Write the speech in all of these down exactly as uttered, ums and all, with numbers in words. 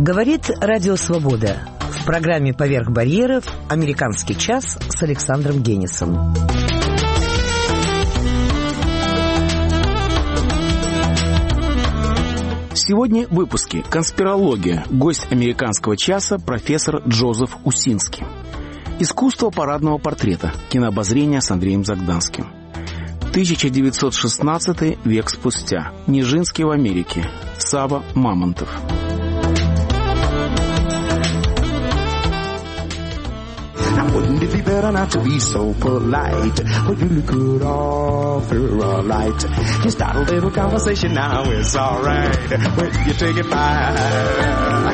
Говорит Радио Свобода. В программе «Поверх барьеров» «Американский час» с Александром Генисом. Сегодня в выпуске «Конспирология». Гость «Американского часа» профессор Джозеф Усинский. Искусство парадного портрета. Кинообозрение с Андреем Загданским. тысяча девятьсот шестнадцатый, век спустя. Нижинский в Америке. Сава Мамонтов. Wouldn't it be better not to be so polite? Well, you could offer a light. Just start a little conversation now, it's alright. When you take it by.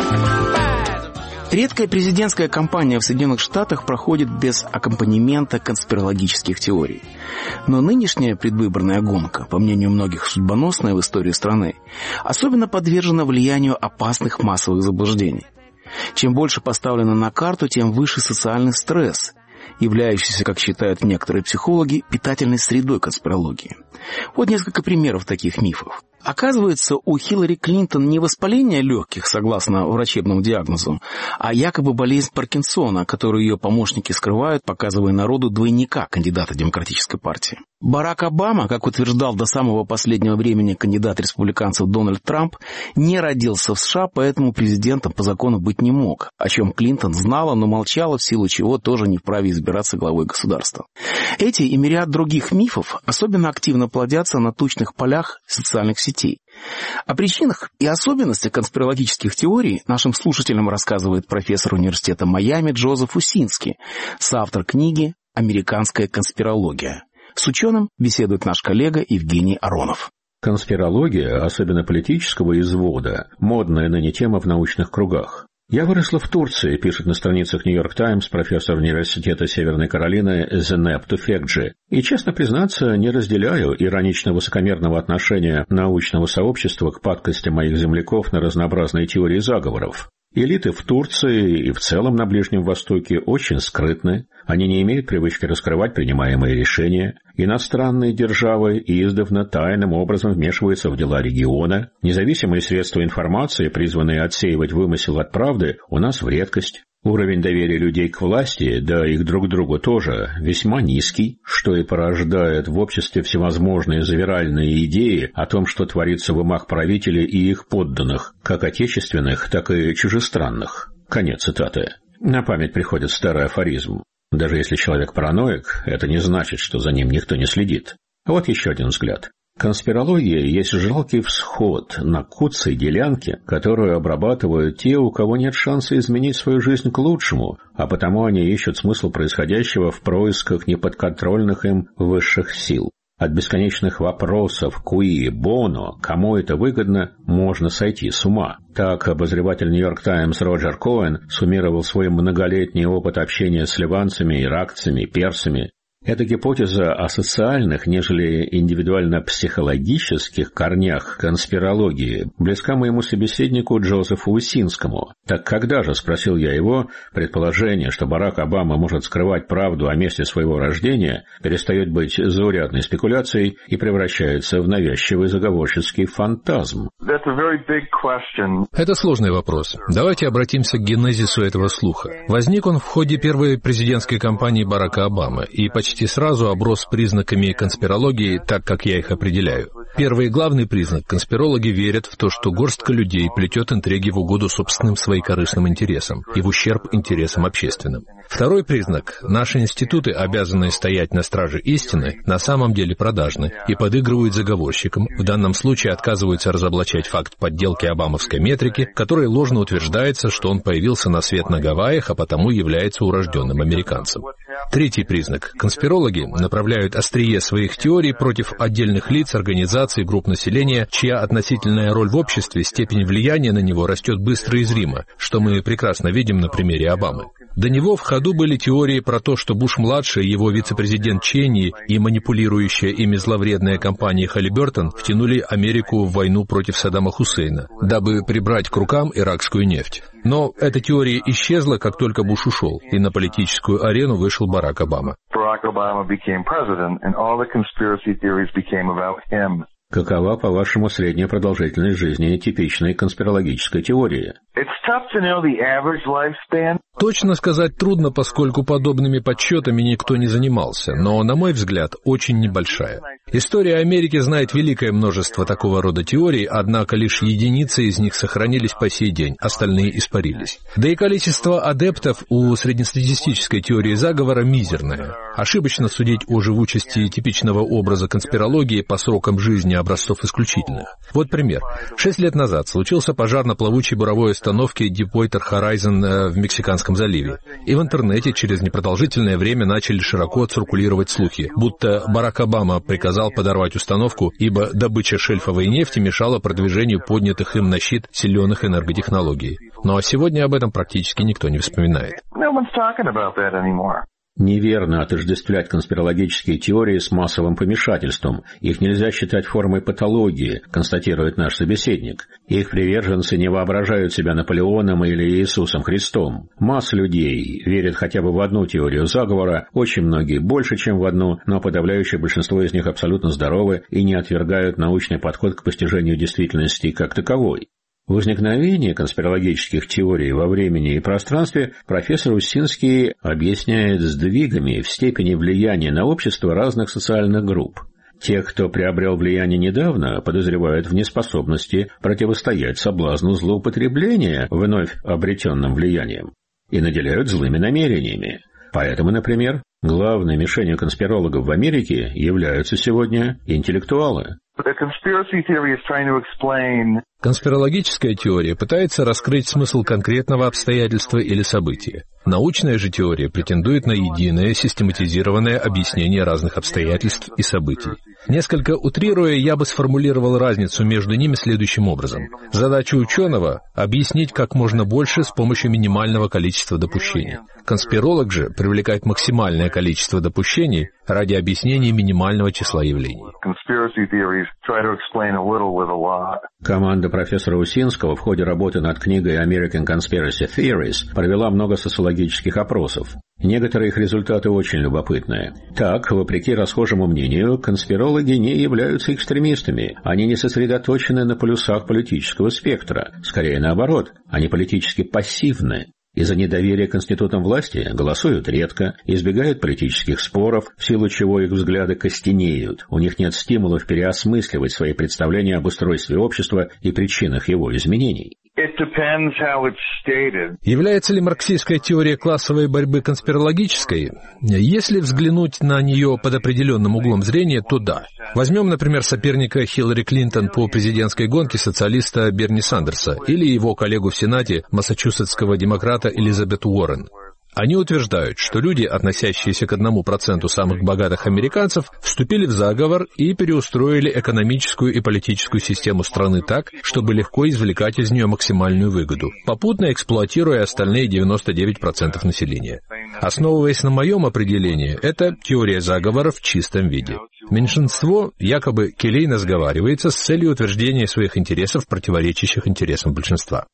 Редкая президентская кампания в Соединенных Штатах проходит без аккомпанемента конспирологических теорий. Но нынешняя предвыборная гонка, по мнению многих судьбоносная в истории страны, особенно подвержена влиянию опасных массовых заблуждений. Чем больше поставлено на карту, тем выше социальный стресс, являющийся, как считают некоторые психологи, питательной средой конспирологии. Вот несколько примеров таких мифов. Оказывается, у Хиллари Клинтон не воспаление легких, согласно врачебному диагнозу, а якобы болезнь Паркинсона, которую ее помощники скрывают, показывая народу двойника кандидата Демократической партии. Барак Обама, как утверждал до самого последнего времени кандидат республиканцев Дональд Трамп, не родился в США, поэтому президентом по закону быть не мог, о чем Клинтон знала, но молчала, в силу чего тоже не вправе избираться главой государства. Эти и мириад других мифов особенно активно плодятся на тучных полях социальных сетей. О причинах и особенностях конспирологических теорий нашим слушателям рассказывает профессор университета Майами Джозеф Усинский, соавтор книги «Американская конспирология». С ученым беседует наш коллега Евгений Аронов. Конспирология, особенно политического извода, модная ныне тема в научных кругах. «Я выросла в Турции», пишет на страницах «Нью-Йорк Таймс» профессор университета Северной Каролины Зенеп Туфекджи, и, честно признаться, не разделяю иронично-высокомерного отношения научного сообщества к падкостям моих земляков на разнообразные теории заговоров. Элиты в Турции и в целом на Ближнем Востоке очень скрытны, они не имеют привычки раскрывать принимаемые решения, иностранные державы издавна тайным образом вмешиваются в дела региона, независимые средства информации, призванные отсеивать вымысел от правды, у нас в редкость. Уровень доверия людей к власти, да и к друг другу тоже, весьма низкий, что и порождает в обществе всевозможные завиральные идеи о том, что творится в умах правителей и их подданных, как отечественных, так и чужестранных. Конец цитаты. На память приходит старый афоризм. Даже если человек параноик, это не значит, что за ним никто не следит. Вот еще один взгляд. Конспирология есть жалкий всход на куцей делянке, которую обрабатывают те, у кого нет шанса изменить свою жизнь к лучшему, а потому они ищут смысл происходящего в происках неподконтрольных им высших сил. От бесконечных вопросов «куи», «боно», «кому это выгодно» можно сойти с ума. Так обозреватель «Нью-Йорк Таймс» Роджер Коэн суммировал свой многолетний опыт общения с ливанцами, иракцами, персами. Эта гипотеза о социальных, нежели индивидуально-психологических корнях конспирологии близка моему собеседнику Джозефу Усинскому. Так когда же, спросил я его, предположение, что Барак Обама может скрывать правду о месте своего рождения, перестает быть заурядной спекуляцией и превращается в навязчивый заговорческий фантазм? Это сложный вопрос. Давайте обратимся к генезису этого слуха. Возник он в ходе первой президентской кампании Барака Обамы и почти Почти сразу оброс признаками конспирологии, так как я их определяю. Первый и главный признак – конспирологи верят в то, что горстка людей плетет интриги в угоду собственным своекорыстным интересам и в ущерб интересам общественным. Второй признак – наши институты, обязанные стоять на страже истины, на самом деле продажны и подыгрывают заговорщикам, в данном случае отказываются разоблачать факт подделки обамовской метрики, которой ложно утверждается, что он появился на свет на Гавайях, а потому является урожденным американцем. Третий признак – конспирологи направляют острие своих теорий против отдельных лиц, организаций, групп населения, чья относительная роль в обществе, степень влияния на него растет быстро и зримо, что мы прекрасно видим на примере Обамы. До него в ходу были теории про то, что Буш-младший, его вице-президент Ченни и манипулирующая ими зловредная компания Халлибертон втянули Америку в войну против Саддама Хусейна, дабы прибрать к рукам иракскую нефть. Но эта теория исчезла, как только Буш ушел, и на политическую арену вышел Барак Обама. Какова, по-вашему, средняя продолжительность жизни типичной конспирологической теории? Точно сказать трудно, поскольку подобными подсчетами никто не занимался, но, на мой взгляд, очень небольшая. История Америки знает великое множество такого рода теорий, однако лишь единицы из них сохранились по сей день, остальные испарились. Да и количество адептов у среднестатистической теории заговора мизерное. Ошибочно судить о живучести типичного образа конспирологии по срокам жизни образцов исключительных. Вот пример. Шесть лет назад случился пожар на плавучей буровой установке Deepwater Horizon в Мексиканском заливе. И в интернете через непродолжительное время начали широко циркулировать слухи, будто Барак Обама приказал подорвать установку, ибо добыча шельфовой нефти мешала продвижению поднятых им на щит зеленых энерготехнологий. Но сегодня об этом практически никто не вспоминает. Неверно отождествлять конспирологические теории с массовым помешательством. Их нельзя считать формой патологии, констатирует наш собеседник. Их приверженцы не воображают себя Наполеоном или Иисусом Христом. Масса людей верят хотя бы в одну теорию заговора, очень многие больше, чем в одну, но подавляющее большинство из них абсолютно здоровы и не отвергают научный подход к постижению действительности как таковой. Возникновение конспирологических теорий во времени и пространстве профессор Усинский объясняет сдвигами в степени влияния на общество разных социальных групп. Тех, кто приобрел влияние недавно, подозревают в неспособности противостоять соблазну злоупотребления вновь обретенным влиянием и наделяют злыми намерениями. Поэтому, например, главной мишенью конспирологов в Америке являются сегодня интеллектуалы. Конспирологическая теория пытается раскрыть смысл конкретного обстоятельства или события. Научная же теория претендует на единое, систематизированное объяснение разных обстоятельств и событий. Несколько утрируя, я бы сформулировал разницу между ними следующим образом. Задача ученого — объяснить как можно больше с помощью минимального количества допущений. Конспиролог же привлекает максимальное количество допущений ради объяснения минимального числа явлений. Команда профессора Усинского в ходе работы над книгой American Conspiracy Theories провела много социологических опросов. Некоторые их результаты очень любопытные. Так, вопреки расхожему мнению, конспирологи не являются экстремистами. Они не сосредоточены на полюсах политического спектра. Скорее наоборот, они политически пассивны. Из-за недоверия к институтам власти голосуют редко, избегают политических споров, в силу чего их взгляды костенеют. У них нет стимулов переосмысливать свои представления об устройстве общества и причинах его изменений. Является ли марксистская теория классовой борьбы конспирологической? Если взглянуть на нее под определенным углом зрения, то да. Возьмем, например, соперника Хиллари Клинтон по президентской гонке социалиста Берни Сандерса или его коллегу в Сенате массачусетского демократа Элизабет Уоррен. Они утверждают, что люди, относящиеся к одному проценту самых богатых американцев, вступили в заговор и переустроили экономическую и политическую систему страны так, чтобы легко извлекать из нее максимальную выгоду, попутно эксплуатируя остальные девяносто девять процентов населения. Основываясь на моем определении, это теория заговора в чистом виде. Меньшинство якобы келейно сговаривается с целью утверждения своих интересов, противоречащих интересам большинства.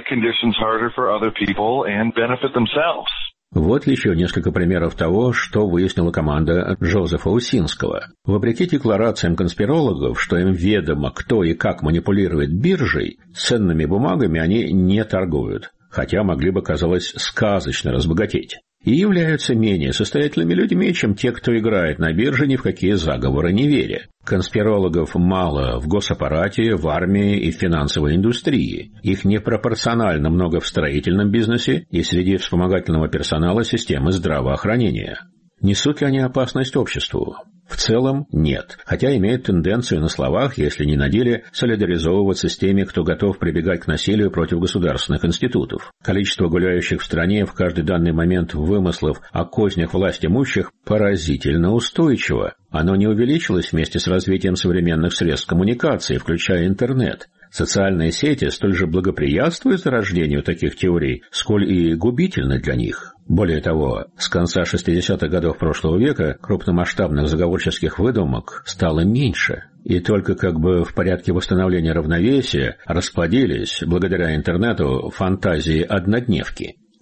Вот еще несколько примеров того, что выяснила команда Джозефа Усинского. Вопреки декларациям конспирологов, что им ведомо, кто и как манипулирует биржей, ценными бумагами они не торгуют, хотя могли бы, казалось, сказочно разбогатеть. И являются менее состоятельными людьми, чем те, кто играет на бирже, ни в какие заговоры не веря. Конспирологов мало в госаппарате, в армии и в финансовой индустрии. Их непропорционально много в строительном бизнесе и среди вспомогательного персонала системы здравоохранения. Несут ли они опасность обществу? В целом нет, хотя имеют тенденцию на словах, если не на деле, солидаризовываться с теми, кто готов прибегать к насилию против государственных институтов. Количество гуляющих в стране в каждый данный момент вымыслов о кознях властимущих поразительно устойчиво. Оно не увеличилось вместе с развитием современных средств коммуникации, включая интернет. Социальные сети столь же благоприятствуют зарождению таких теорий, сколь и губительны для них. Более того, с конца шестидесятых годов прошлого века крупномасштабных заговорческих выдумок стало меньше, и только как бы в порядке восстановления равновесия расплодились, благодаря интернету, фантазии однодневки.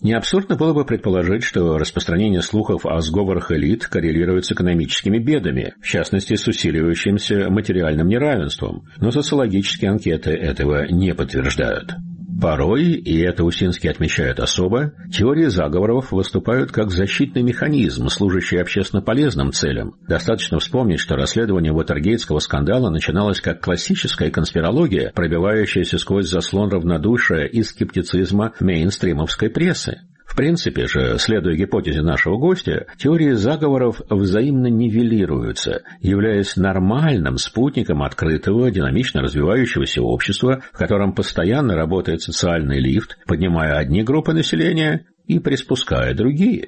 Не абсурдно было бы предположить, что распространение слухов о сговорах элит коррелирует с экономическими бедами, в частности, с усиливающимся материальным неравенством, но социологические анкеты этого не подтверждают. Порой, и это Усинский отмечает особо, теории заговоров выступают как защитный механизм, служащий общественно полезным целям. Достаточно вспомнить, что расследование Уотергейтского скандала начиналось как классическая конспирология, пробивающаяся сквозь заслон равнодушия и скептицизма мейнстримовской прессы. В принципе же, следуя гипотезе нашего гостя, теории заговоров взаимно нивелируются, являясь нормальным спутником открытого, динамично развивающегося общества, в котором постоянно работает социальный лифт, поднимая одни группы населения и приспуская другие.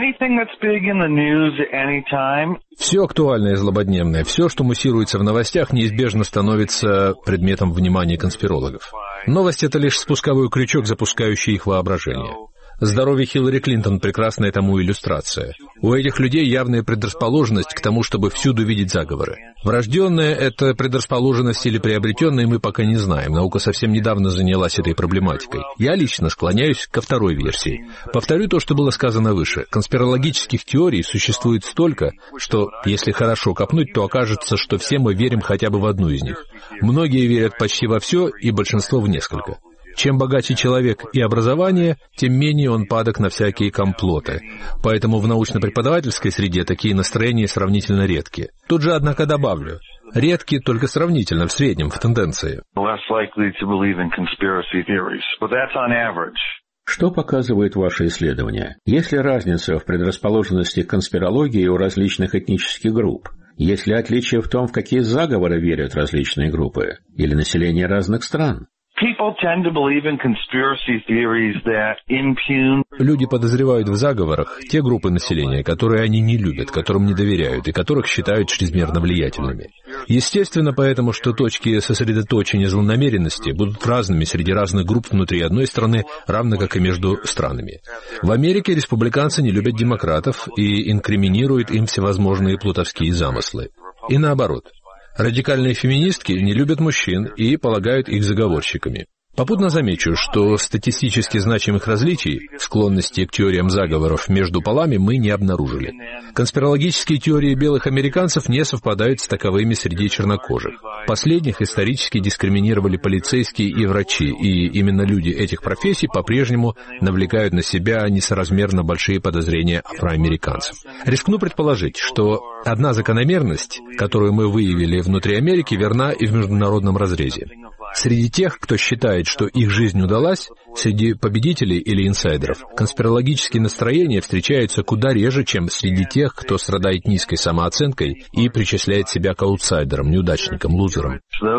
Все актуальное и злободневное, все, что муссируется в новостях, неизбежно становится предметом внимания конспирологов. Новость — это лишь спусковой крючок, запускающий их воображение. Здоровье Хиллари Клинтон — прекрасная тому иллюстрация. У этих людей явная предрасположенность к тому, чтобы всюду видеть заговоры. Врожденная это предрасположенность или приобретенная, мы пока не знаем. Наука совсем недавно занялась этой проблематикой. Я лично склоняюсь ко второй версии. Повторю то, что было сказано выше. Конспирологических теорий существует столько, что, если хорошо копнуть, то окажется, что все мы верим хотя бы в одну из них. Многие верят почти во все, и большинство в несколько. Чем богаче человек и образование, тем менее он падок на всякие комплоты. Поэтому в научно-преподавательской среде такие настроения сравнительно редки. Тут же, однако, добавлю, редки только сравнительно, в среднем, в тенденции. Что показывает ваше исследование? Есть ли разница в предрасположенности к конспирологии у различных этнических групп? Есть ли отличие в том, в какие заговоры верят различные группы? Или население разных стран? Люди подозревают в заговорах те группы населения, которые они не любят, которым не доверяют и которых считают чрезмерно влиятельными. Естественно, поэтому, что точки сосредоточения злонамеренности будут разными среди разных групп внутри одной страны, равно как и между странами. В Америке республиканцы не любят демократов и инкриминируют им всевозможные плутовские замыслы. И наоборот. Радикальные феминистки не любят мужчин и полагают их заговорщиками. Попутно замечу, что статистически значимых различий, склонности к теориям заговоров между полами мы не обнаружили. Конспирологические теории белых американцев не совпадают с таковыми среди чернокожих. Последних исторически дискриминировали полицейские и врачи, и именно люди этих профессий по-прежнему навлекают на себя несоразмерно большие подозрения афроамериканцев. Рискну предположить, что одна закономерность, которую мы выявили внутри Америки, верна и в международном разрезе. Среди тех, кто считает, что их жизнь удалась, среди победителей или инсайдеров, конспирологические настроения встречаются куда реже, чем среди тех, кто страдает низкой самооценкой и причисляет себя к аутсайдерам, неудачникам, лузерам.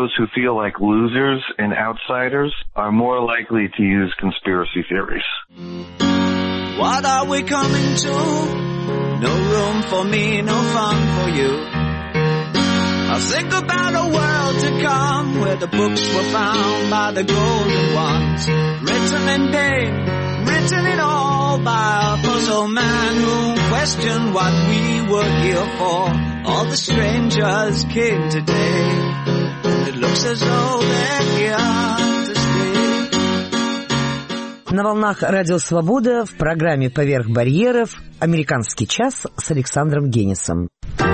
What are we coming to? No room for me, no fun for you. I'll think about a world to come where the books were found by the golden ones, written in pain, written in all by a puzzle man who questioned what we were here for. All the strangers came today, and it looks as though they're here to stay. На волнах Радио Свобода в программе «Поверх барьеров» «Американский час» с Александром Генисом.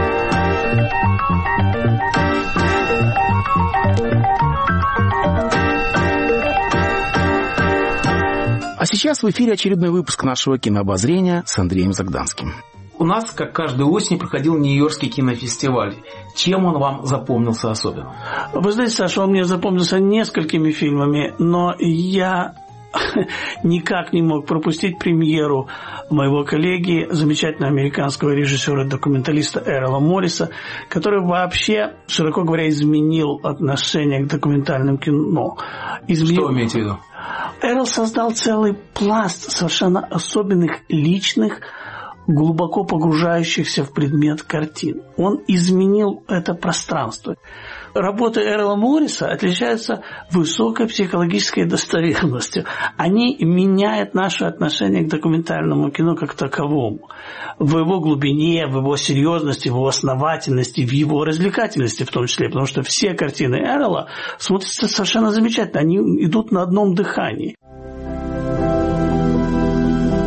А сейчас в эфире очередной выпуск нашего кинообозрения с Андреем Загданским. У нас, как каждую осень, проходил Нью-Йоркский кинофестиваль. Чем он вам запомнился особенно? Вы знаете, Саша, он мне запомнился несколькими фильмами, но я никак не мог пропустить премьеру моего коллеги, замечательного американского режиссера-документалиста Эрла Морриса, который вообще, широко говоря, изменил отношение к документальному кино. Изменил... Что вы имеете в виду? Эрл создал целый пласт совершенно особенных личных, глубоко погружающихся в предмет картин. Он изменил это пространство. Работы Эрла Морриса отличаются высокой психологической достоверностью. Они меняют наше отношение к документальному кино как таковому. В его глубине, в его серьезности, в его основательности, в его развлекательности в том числе. Потому что все картины Эрла смотрятся совершенно замечательно. Они идут на одном дыхании.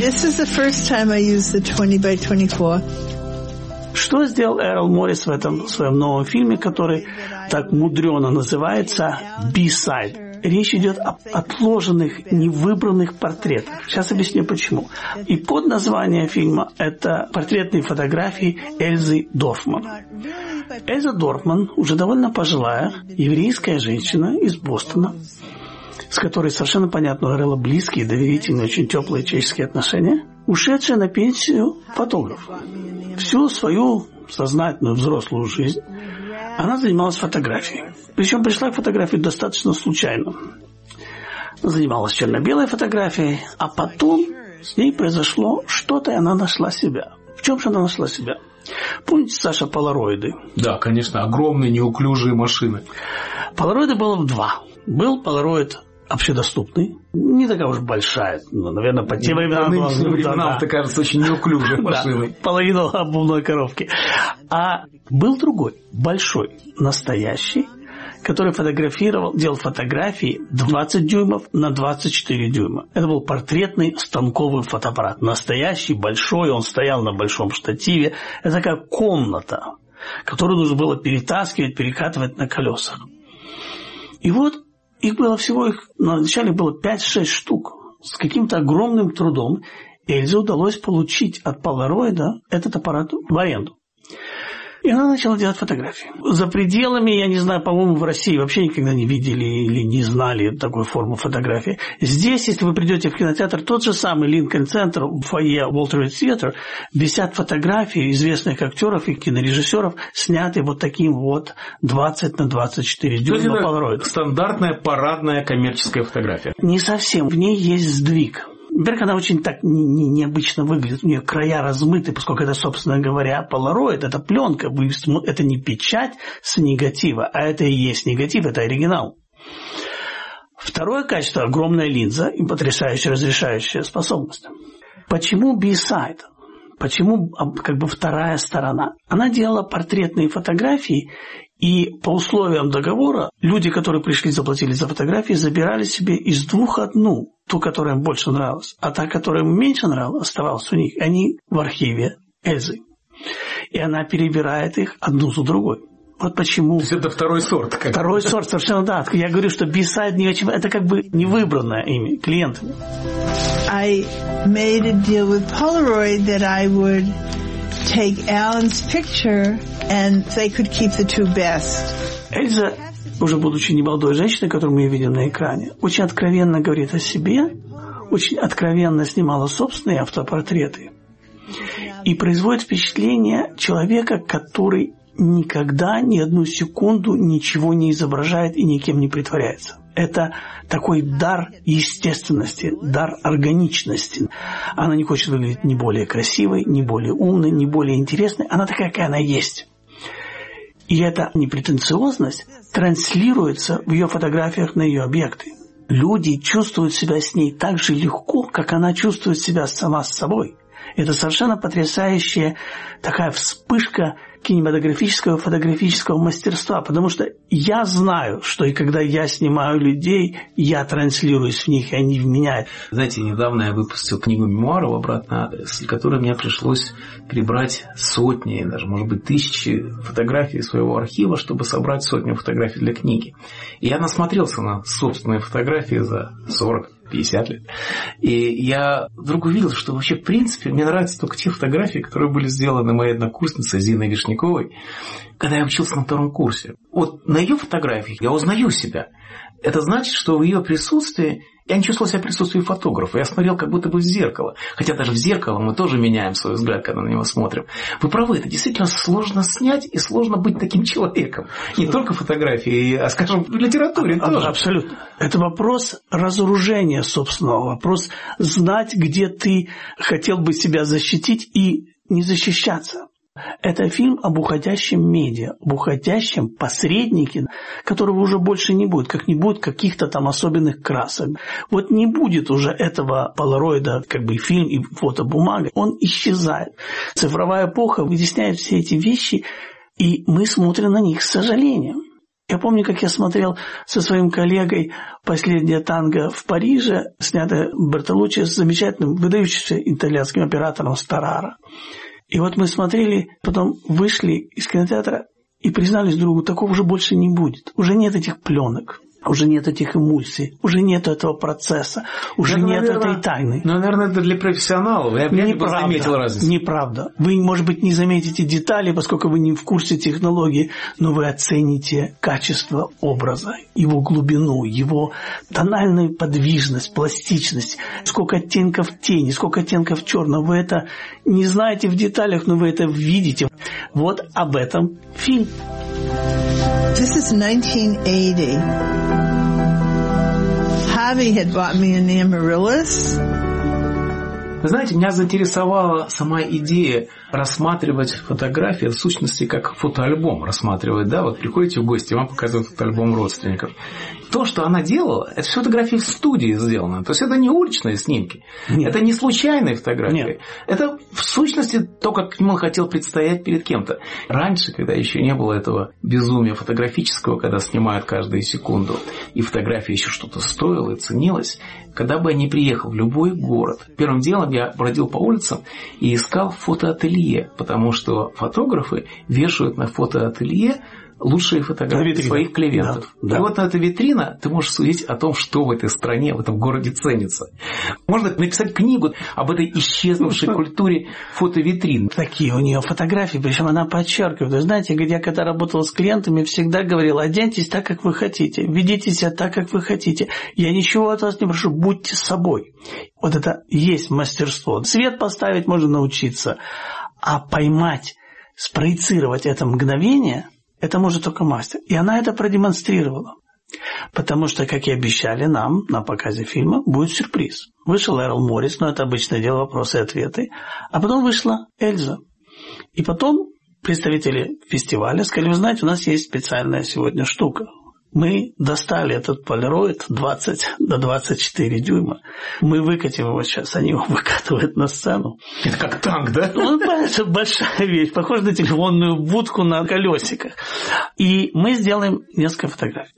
This is the first time I used the twenty by twenty-four. Что сделал Эрл Моррис в этом своем новом фильме, который так мудрено называется «Би-сайд»? Речь идет об отложенных, невыбранных портретах. Сейчас объясню почему. И под название фильма это портретные фотографии Эльзы Дорфман. Эльза Дорфман уже довольно пожилая еврейская женщина из Бостона, с которой совершенно понятно у Эрла близкие, доверительные, очень теплые человеческие отношения, ушедшая на пенсию фотограф. Всю свою сознательную взрослую жизнь она занималась фотографией. Причем пришла к фотографии достаточно случайно. Занималась черно-белой фотографией, а потом с ней произошло что-то, и она нашла себя. В чем же она нашла себя? Помните, Саша, полароиды? Да, конечно, огромные неуклюжие машины. Полароиды было два. Был полароид общедоступный, не такая уж большая, но, наверное, по тем временам... По нынешним временам, это кажется очень неуклюжей машиной. Половину обувной коробки. А был другой, большой, настоящий, который фотографировал, делал фотографии двадцать дюймов на двадцать четыре дюйма. Это был портретный станковый фотоаппарат. Настоящий, большой, он стоял на большом штативе. Это такая комната, которую нужно было перетаскивать, перекатывать на колесах. И вот их было всего, их вначале было пять-шесть штук. С каким-то огромным трудом Эльзе удалось получить от полароида этот аппарат в аренду. И она начала делать фотографии. За пределами, я не знаю, по-моему, в России вообще никогда не видели или не знали такой формы фотографии. Здесь, если вы придете в кинотеатр, тот же самый Линкольн-центр, в фойе Walter Reed Theatre, висят фотографии известных актеров и кинорежиссеров, снятые вот таким вот двадцать на двадцать четыре дюйма полароидом. Стандартная парадная коммерческая фотография. Не совсем. В ней есть сдвиг. Во-первых, она очень так не, не, необычно выглядит, у нее края размыты, поскольку это, собственно говоря, полароид, это пленка, это не печать с негатива, а это и есть негатив, это оригинал. Второе качество – огромная линза и потрясающая разрешающая способность. Почему B-side? Почему как бы вторая сторона? Она делала портретные фотографии, и по условиям договора люди, которые пришли, заплатили за фотографии, забирали себе из двух одну, ту, которая им больше нравилась, а та, которая им меньше нравилась, оставалась у них. Они в архиве Эльзы. И она перебирает их одну за другой. Вот почему... То есть это второй сорт. Как второй сорт, совершенно да. Я говорю, что B-side не очень... это как бы невыбранное ими клиентами. I made a deal with Polaroid that I would take Alan's picture and they could keep the two best. Эльза, уже будучи немолодой женщиной, которую мы видим на экране, очень откровенно говорит о себе, очень откровенно снимала собственные автопортреты и производит впечатление человека, который никогда ни одну секунду ничего не изображает и никем не притворяется. Это такой дар естественности, дар органичности. Она не хочет выглядеть ни более красивой, ни более умной, ни более интересной. Она такая, какая она есть. И эта непретенциозность транслируется в ее фотографиях на ее объекты. Люди чувствуют себя с ней так же легко, как она чувствует себя сама с собой. Это совершенно потрясающая такая вспышка кинематографического, фотографического мастерства, потому что я знаю, что и когда я снимаю людей, я транслируюсь в них, и они в меня. Знаете, недавно я выпустил книгу мемуаров «Обратный адрес», для которой мне пришлось перебрать сотни, даже, может быть, тысячи фотографий своего архива, чтобы собрать сотню фотографий для книги. И я насмотрелся на собственные фотографии за сорок-пятьдесят лет. И я вдруг увидел, что вообще, в принципе, мне нравятся только те фотографии, которые были сделаны моей однокурсницей Зиной Вишняковой, когда я учился на втором курсе. Вот на ее фотографиях я узнаю себя. Это значит, что в ее присутствии я не чувствовал себя в присутствии фотографа. Я смотрел как будто бы в зеркало. Хотя даже в зеркало мы тоже меняем свой взгляд, когда на него смотрим. Вы правы, это действительно сложно снять и сложно быть таким человеком. Не только фотографии, а, скажем, в литературе а, тоже. Абсолютно. Это вопрос разоружения собственного. Вопрос знать, где ты хотел бы себя защитить и не защищаться. Это фильм об уходящем медиа, об уходящем посреднике, которого уже больше не будет, как не будет каких-то там особенных красок. Вот не будет уже этого полароида, как бы фильм и фотобумага, он исчезает. Цифровая эпоха вытесняет все эти вещи, и мы смотрим на них с сожалением. Я помню, как я смотрел со своим коллегой «Последнее танго» в Париже, снятое Бертолуччи с замечательным, выдающимся итальянским оператором Стараро. И вот мы смотрели, потом вышли из кинотеатра и признались другу, такого уже больше не будет. Уже нет этих пленок. Уже нет этих эмульсий, уже нет этого процесса, уже ну, нет наверное, этой тайны. Ну, наверное, это для профессионалов. Я бы не заметил разницу. Неправда. Вы, может быть, не заметите детали, поскольку вы не в курсе технологии, но вы оцените качество образа, его глубину, его тональную подвижность, пластичность, сколько оттенков тени, сколько оттенков черного. Вы это не знаете в деталях, но вы это видите. Вот об этом фильм. This is nineteen eighty. Javi had bought me an Amaryllis. Вы знаете, меня заинтересовала сама идея рассматривать фотографии, в сущности, как фотоальбом рассматривать. Да? Вот приходите в гости, вам показывают фотоальбом родственников. То, что она делала, это фотографии в студии сделаны. То есть это не уличные снимки. Нет. Это не случайные фотографии. Нет. Это в сущности то, как он хотел предстоять перед кем-то. Раньше, когда еще не было этого безумия фотографического, когда снимают каждую секунду, и фотография еще что-то стоила и ценилась, когда бы я ни приехал в любой город, первым делом я бродил по улицам и искал фотоателье, потому что фотографы вешают на фотоателье лучшие фотографии своих клиентов. Да, да. И вот на этой витрина ты можешь судить о том, что в этой стране, в этом городе ценится. Можно написать книгу об этой исчезнувшей ну, культуре фотовитрин. Такие у нее фотографии, причем она подчеркивает. Вы знаете, я когда работал с клиентами, всегда говорил: оденьтесь так, как вы хотите, ведите себя так, как вы хотите. Я ничего от вас не прошу, будьте собой. Вот это есть мастерство. Свет поставить можно научиться, а поймать, спроецировать это мгновение – это может только мастер. И она это продемонстрировала. Потому что, как и обещали нам на показе фильма, будет сюрприз. Вышел Эрл Моррис, но это обычное дело, вопросы и ответы. А потом вышла Эльза. И потом представители фестиваля сказали: вы знаете, у нас есть специальная сегодня штука. Мы достали этот полироид двадцать на двадцать четыре дюйма. Мы выкатим его сейчас. Они его выкатывают на сцену. Это как танк, да? Ну, это большая вещь. Похоже на телефонную будку на колесиках. И мы сделаем несколько фотографий.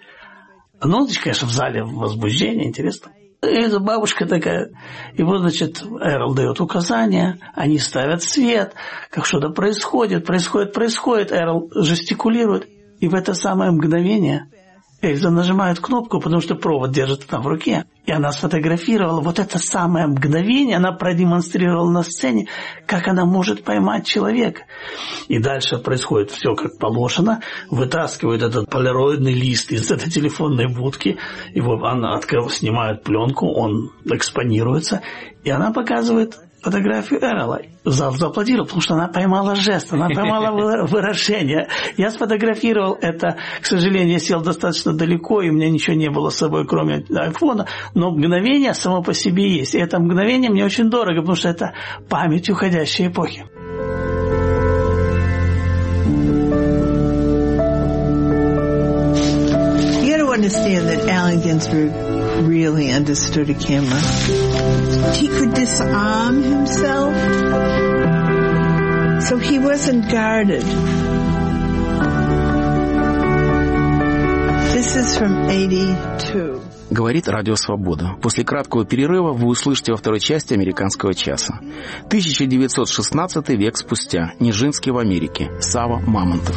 Ну, конечно, в зале возбуждение, интересно. И эта бабушка такая. И вот, значит, Эрл дает указания. Они ставят свет. Как что-то происходит, происходит, происходит. Эрл жестикулирует. И в это самое мгновение Эльза нажимает кнопку, потому что провод держит она в руке. И она сфотографировала вот это самое мгновение, она продемонстрировала на сцене, как она может поймать человека. И дальше происходит все как положено. Вытаскивают этот полироидный лист из этой телефонной будки. Его она открыв, снимает пленку, он экспонируется. И она показывает фотографию Эрла. Зал зааплодировал, потому что она поймала жест, она поймала выражение. Я сфотографировал это, к сожалению, я сел достаточно далеко, и у меня ничего не было с собой, кроме айфона, но мгновение само по себе есть. И это мгновение мне очень дорого, потому что это память уходящей эпохи. You gotta understand that Allen Ginsberg really understood a camera. He could disarm himself, so he wasn't guarded. This is from eighty-two. Говорит Радио Свобода. После краткого перерыва вы услышите во второй части «Американского часа». тысяча девятьсот шестнадцатый век спустя. Нижинский в Америке. Сава Мамонтов.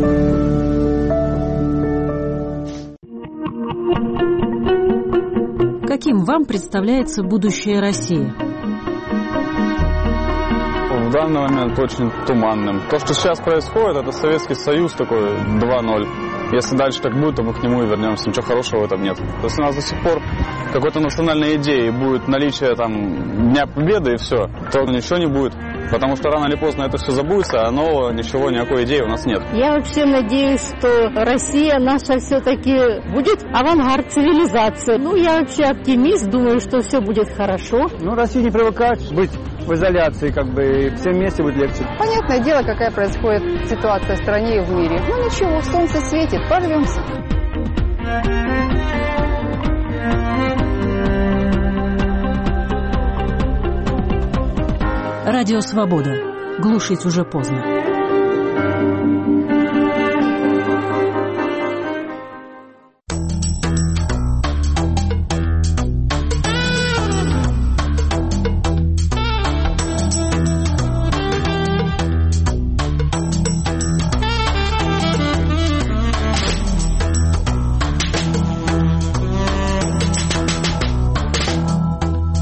Каким вам представляется будущее России? В данный момент очень туманным. То, что сейчас происходит, это Советский Союз такой два ноль. Если дальше так будет, то мы к нему и вернемся. Ничего хорошего в этом нет. То есть у нас до сих пор какой-то национальной идеи будет наличие там Дня Победы и все, то ничего не будет. Потому что рано или поздно это все забудется, а нового ничего, никакой идеи у нас нет. Я вообще надеюсь, что Россия наша все-таки будет авангард цивилизации. Ну, я вообще оптимист, думаю, что все будет хорошо. Ну, Россия не привыкает быть в изоляции, как бы, и всем вместе будет легче. Понятное дело, какая происходит ситуация в стране и в мире. Ну, ничего, солнце светит, порвемся. Радио Свобода. Глушить уже поздно.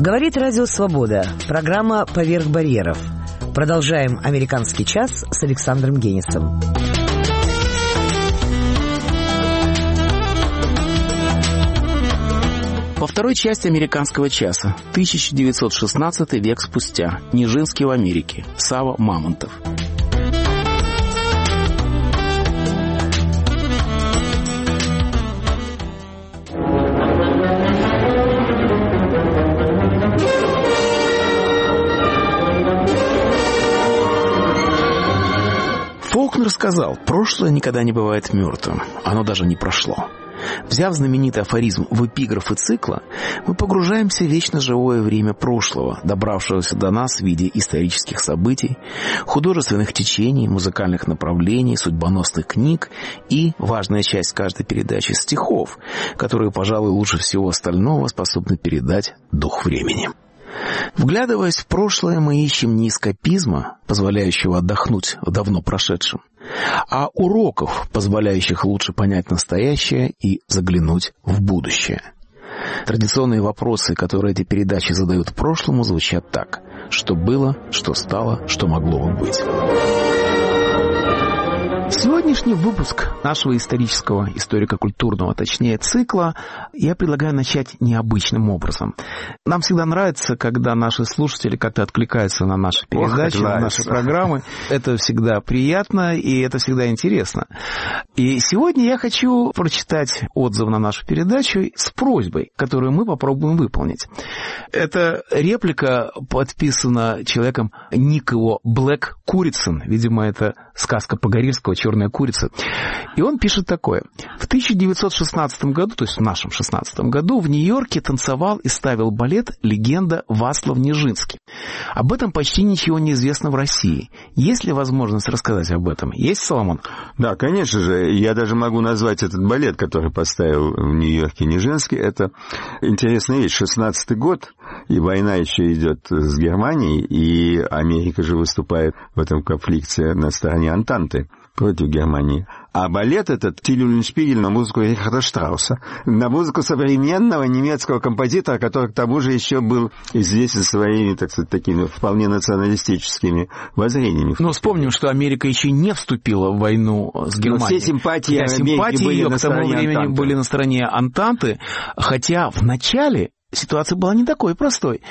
Говорит Радио Свобода. Программа «Поверх барьеров». Продолжаем «Американский час» с Александром Генисом. Во второй части «Американского часа» тысяча девятьсот шестнадцатый век спустя. Нижинский в Америке. Сава Мамонтов. Фолкнер сказал: «Прошлое никогда не бывает мертвым, оно даже не прошло». Взяв знаменитый афоризм в эпиграфы цикла, мы погружаемся в вечно живое время прошлого, добравшегося до нас в виде исторических событий, художественных течений, музыкальных направлений, судьбоносных книг и, важная часть каждой передачи, стихов, которые, пожалуй, лучше всего остального способны передать дух времени. Вглядываясь в прошлое, мы ищем не эскапизма, позволяющего отдохнуть в давно прошедшем, а уроков, позволяющих лучше понять настоящее и заглянуть в будущее. Традиционные вопросы, которые эти передачи задают прошлому, звучат так: что было, что стало, что могло бы быть. Сегодняшний выпуск нашего исторического, историко-культурного, точнее, цикла я предлагаю начать необычным образом. Нам всегда нравится, когда наши слушатели как-то откликаются на наши передачи, Ох, на наши программы. Это всегда приятно и это всегда интересно. И сегодня я хочу прочитать отзыв на нашу передачу с просьбой, которую мы попробуем выполнить. Эта реплика подписана человеком, ник его Блэк Курицын. Видимо, это сказка Погорельского «Черная курица». И он пишет такое. В тысяча девятьсот шестнадцатом году, то есть в нашем шестнадцатом году, в Нью-Йорке танцевал и ставил балет легенда Вацлав Нижинский. Об этом почти ничего не известно в России. Есть ли возможность рассказать об этом? Есть, Соломон? Да, конечно же. Я даже могу назвать этот балет, который поставил в Нью-Йорке Нижинский. Это интересная вещь. шестнадцатый год, и война еще идет с Германией, и Америка же выступает в этом конфликте на стороне Антанты против Германии. А балет этот «Тиль-Уллиншпигель» на музыку Рихарда Штрауса, на музыку современного немецкого композитора, который к тому же еще был известен своими, так сказать, такими вполне националистическими воззрениями. Но вспомним, что Америка еще не вступила в войну с Германией. Но все симпатии, хотя симпатии были ее на к тому времени Антанты. были на стороне Антанты, хотя в начале ситуация была не такой простой.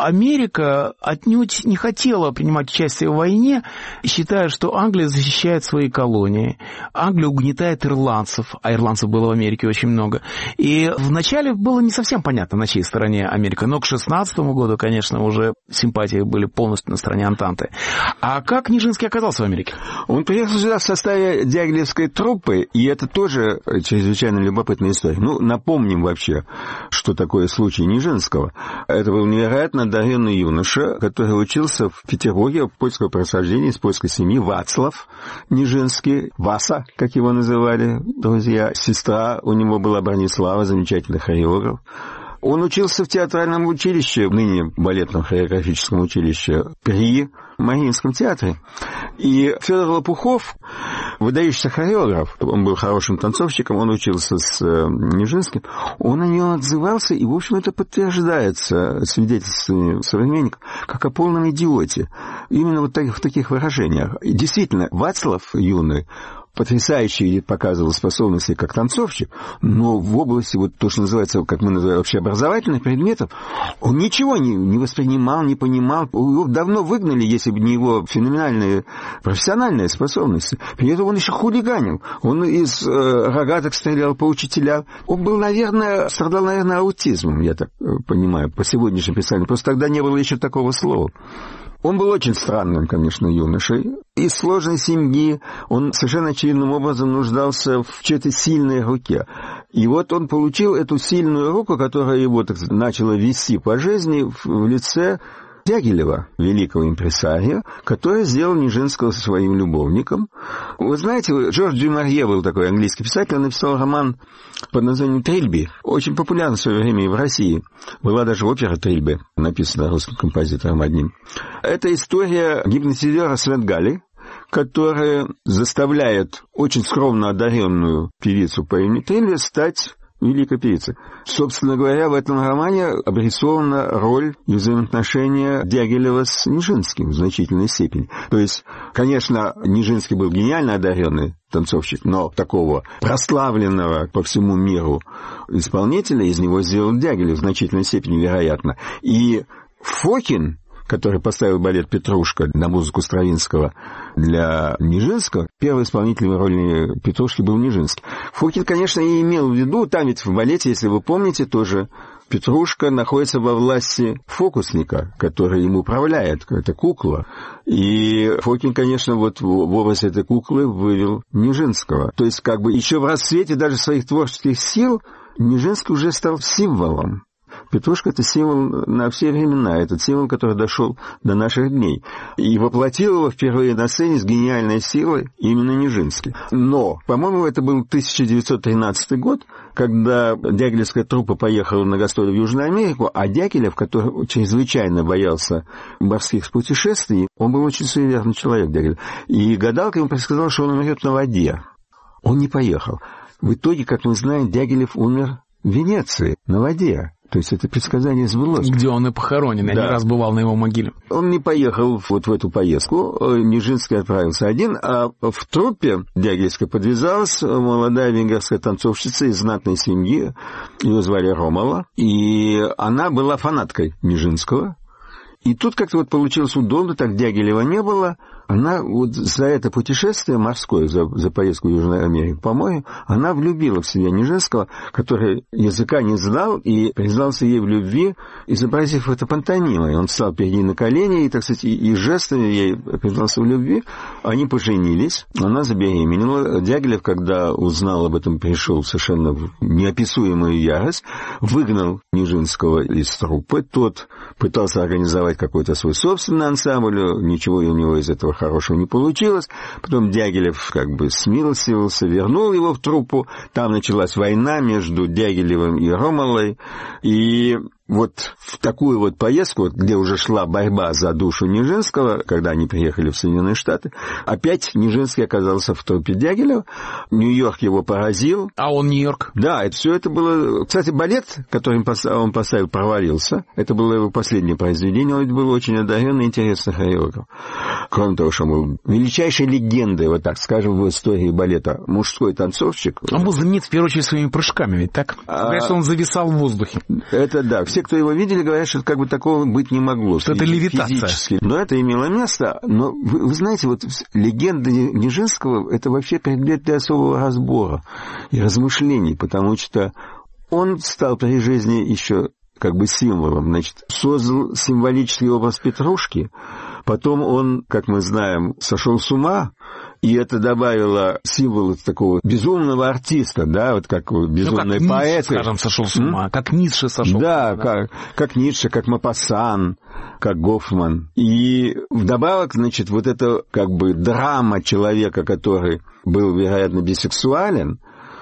Америка отнюдь не хотела принимать участие в войне, считая, что Англия защищает свои колонии. Англия угнетает ирландцев, а ирландцев было в Америке очень много. И вначале было не совсем понятно, на чьей стороне Америка. Но к шестнадцатому году, конечно, уже симпатии были полностью на стороне Антанты. А как Нижинский оказался в Америке? Он приехал сюда в составе дягилевской труппы, и это тоже чрезвычайно любопытная история. Ну, напомним вообще, что такое случай Нижинского. Это был невероятно одаренный юноша, который учился в Петербурге, польского происхождения, из польской семьи, Вацлав Нижинский, Васа, как его называли друзья. Сестра у него была Бронислава, замечательный хореограф. Он учился в театральном училище, ныне балетном хореографическом училище, при Мариинском театре. И Федор Лопухов, выдающийся хореограф, он был хорошим танцовщиком, он учился с Нижинским, он о нем отзывался, и, в общем, это подтверждается свидетельствами современников, как о полном идиоте. Именно вот так, в таких выражениях. И действительно, Вацлав юный, потрясающе показывал способности как танцовщик, но в области, вот то, что называется, как мы называем, общеобразовательных предметов, он ничего не, не воспринимал, не понимал. Его давно выгнали, если бы не его феноменальные профессиональные способности. При этом он еще хулиганил. Он из э, рогаток стрелял по учителям. Он был, наверное, страдал, наверное, аутизмом, я так э, понимаю, по сегодняшнему писанию. Просто тогда не было еще такого слова. Он был очень странным, конечно, юношей. Из сложной семьи он совершенно очевидным образом нуждался в чьей-то сильной руке. И вот он получил эту сильную руку, которая его, так сказать, начала вести по жизни в лице Дягилева, великого импресарио, который сделал Нижинского своим любовником. Вы знаете, Жорж Дюмарье был такой английский писатель, он написал роман под названием «Трильби», очень популярный в свое время и в России. Была даже опера «Трильби», написана русским композитором одним. Это история гипнотизера Светгали, которая заставляет очень скромно одаренную певицу по имени Трильби стать великая певица. Собственно говоря, в этом романе обрисована роль и взаимоотношения Дягилева с Нижинским в значительной степени. То есть, конечно, Нижинский был гениально одаренный танцовщик, но такого прославленного по всему миру исполнителя из него сделал Дягилев в значительной степени, вероятно. И Фокин, который поставил балет «Петрушка» на музыку Стравинского для Нижинского, первый исполнитель в роли Петрушки был Нижинский. Фокин, конечно, и имел в виду, там ведь в балете, если вы помните, тоже Петрушка находится во власти фокусника, который им управляет, это кукла. И Фокин, конечно, вот в образ этой куклы вывел Нижинского. То есть, как бы еще в расцвете даже своих творческих сил Нижинский уже стал символом. Петрушка — это символ на все времена, этот символ, который дошел до наших дней. И воплотил его впервые на сцене с гениальной силой именно Нижинский. Но, по-моему, это был тысяча девятьсот тринадцатый год, когда дягилевская труппа поехала на гастроли в Южную Америку, а Дягилев, который чрезвычайно боялся морских путешествий, он был очень суеверный человек, Дягилев, и гадалка ему предсказала, что он умрет на воде. Он не поехал. В итоге, как мы знаем, Дягилев умер в Венеции, на воде. То есть это предсказание сбылось. Где он и похоронен, я да. не раз бывал на его могиле. Он не поехал вот в эту поездку, Нижинский отправился один, а в труппе дягилевской подвязалась молодая венгерская танцовщица из знатной семьи, ее звали Ромала, и она была фанаткой Нижинского. И тут как-то вот получилось удобно, так Дягилева не было. Она вот за это путешествие морское, за, за поездку в Южную Америку по морю, она влюбила в себя Нижинского, который языка не знал, и признался ей в любви, изобразив это пантомимой. Он встал перед ней на колени, и, так сказать, и, и жестами ей признался в любви. Они поженились, она забеременела. Дягилев, когда узнал об этом, пришел в совершенно неописуемую ярость, выгнал Нижинского из труппы. Тот пытался организовать какой-то свой собственный ансамбль, ничего у него из этого хорошего не получилось. Потом Дягилев как бы смилостивился, вернул его в труппу. Там началась война между Дягилевым и Ромалой. И вот в такую вот поездку, где уже шла борьба за душу Нижинского, когда они приехали в Соединенные Штаты, опять Нижинский оказался в труппе Дягилева. Нью-Йорк его поразил. А он Нью-Йорк? Да, это все это было... Кстати, балет, который он поставил, провалился. Это было его последнее произведение. Он был очень одаренный и интересный хореограф. Кроме того, что он был величайшей легендой, вот так скажем, в истории балета, мужской танцовщик. Он был знаменит в первую очередь своими прыжками, ведь так? А... Говорят, что он зависал в воздухе. Это да. Все, кто его видели, говорят, что как бы такого быть не могло. Что это левитация. Физически. Но это имело место. Но вы, вы знаете, вот легенда Нижинского — это вообще предмет для особого разбора и размышлений, потому что он стал при жизни еще как бы символом. Значит, создал символический образ Петрушки, потом он, как мы знаем, сошел с ума, и это добавило символ такого безумного артиста, да, вот как безумный ну, как поэт. Ницше, скажем, сошел с ума, М? как Ницше сошел да, с ума. Да, как, как Ницше, как Мопассан, как Гофман. И вдобавок, значит, вот эта как бы драма человека, который был, вероятно, бисексуален,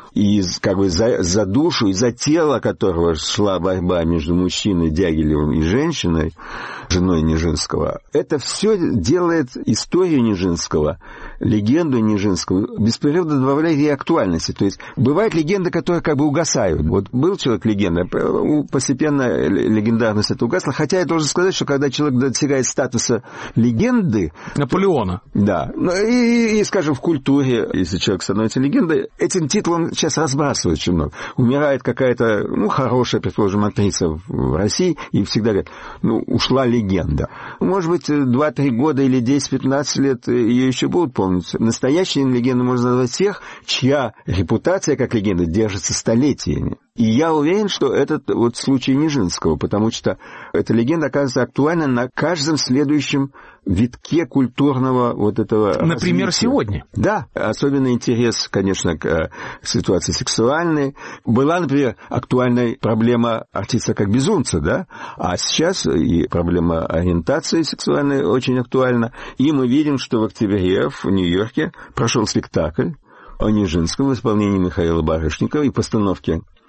и как бы за, за душу и за тело которого шла борьба между мужчиной Дягилевым и женщиной, женой Нижинского, это все делает историю Нижинского, легенду Нижинского, беспрерывно добавляет ей актуальности. То есть бывают легенды, которые как бы угасают. Вот был человек-легенда, постепенно легендарность это угасла, хотя я должен сказать, что когда человек достигает статуса легенды... Наполеона. Да. И, и, скажем, в культуре, если человек становится легендой, этим титулом сейчас разбрасывают очень много. Умирает какая-то, ну, хорошая, предположим, актриса в России, и всегда говорят, ну, ушла легенда. Может быть, два-три года или десять-пятнадцать лет ее еще будут помнить. Настоящей легендой можно назвать тех, чья репутация как легенда держится столетиями. И я уверен, что это вот случай Нижинского, потому что эта легенда оказывается актуальна на каждом следующем витке культурного вот этого Например, развития. Сегодня? Да. Особенный интерес, конечно, к ситуации сексуальной. Была, например, актуальная проблема артиста как безумца, да? А сейчас и проблема ориентации сексуальной очень актуальна. И мы видим, что в октябре в Нью-Йорке прошел спектакль о Нижинском в исполнении Михаила Барышникова и постановке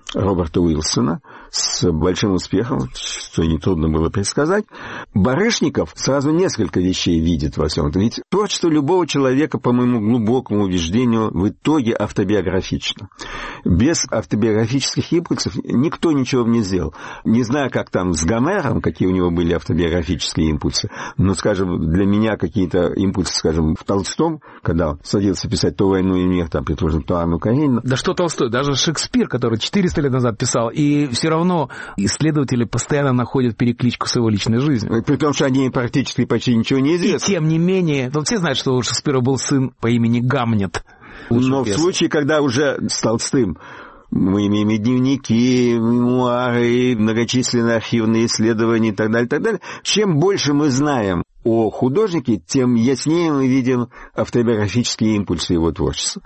Роберта Уилсона с большим успехом, что нетрудно было предсказать. Барышников сразу несколько вещей видит во всем этом. Ведь творчество любого человека, по моему глубокому убеждению, в итоге автобиографично. Без автобиографических импульсов никто ничего не сделал. Не знаю, как там с Гомером, какие у него были автобиографические импульсы, но, скажем, для меня какие-то импульсы, скажем, в Толстом, когда садился писать «То войну и мир», там, Петрушин, то Анну Каренину. Да что Толстой, даже Шекспир, который четыреста лет назад писал, и все равно исследователи постоянно находят перекличку с его личной жизнью. При том, что о ней практически почти ничего не известно. И тем не менее, ну, все знают, что у Шекспира был сын по имени Гамнет. Но пьесы. В случае, когда уже с Толстым мы имеем и дневники, мемуары, многочисленные архивные исследования и так далее, и так далее, чем больше мы знаем о художнике, тем яснее мы видим автобиографические импульсы его творчества.